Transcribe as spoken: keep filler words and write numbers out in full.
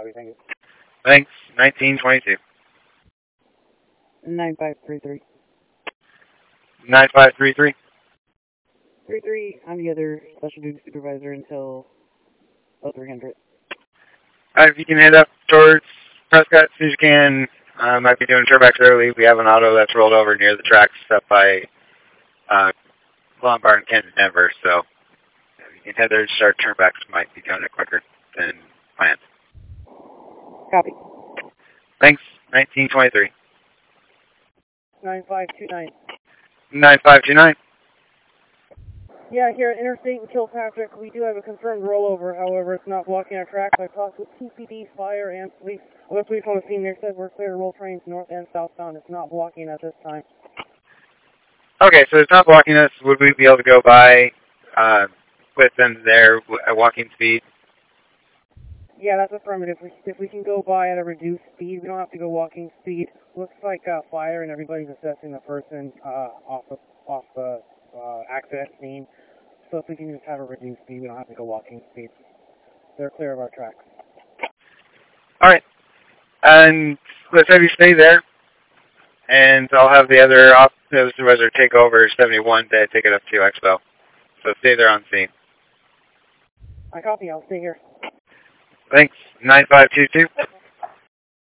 copy, thank you. Thanks. nineteen twenty-two. nine five three three. nine five three three. three three, I'm the other special duty supervisor until oh three hundred. Alright, if you can head up towards Prescott as soon as you can. I uh, might be doing turnbacks early. We have an auto that's rolled over near the tracks up by uh, Lombard and Kent, Denver, so if you can head there to start turnbacks, might be doing it quicker than planned. Copy. Thanks. nineteen twenty-three. nine five two nine. nine five two nine. Yeah, here at Interstate and Kilpatrick, we do have a confirmed rollover. However, it's not blocking our tracks. I talked with T P D, fire, and police. Well, police on the scene there said we're clear to roll trains north and southbound. It's not blocking at this time. Okay, so it's not blocking us. Would we be able to go by uh, with them there at walking speed? Yeah, that's affirmative. If we, if we can go by at a reduced speed, we don't have to go walking speed. Looks like uh, fire and everybody's assessing the person uh, off the off the uh, accident scene. So if we can just have a reduced speed, we don't have to go walking speed. They're clear of our tracks. All right. And let's have you stay there. And I'll have the other officer supervisor take over seventy-one to take it up to Expo. So stay there on scene. I copy. I'll stay here. Thanks. nine five two two.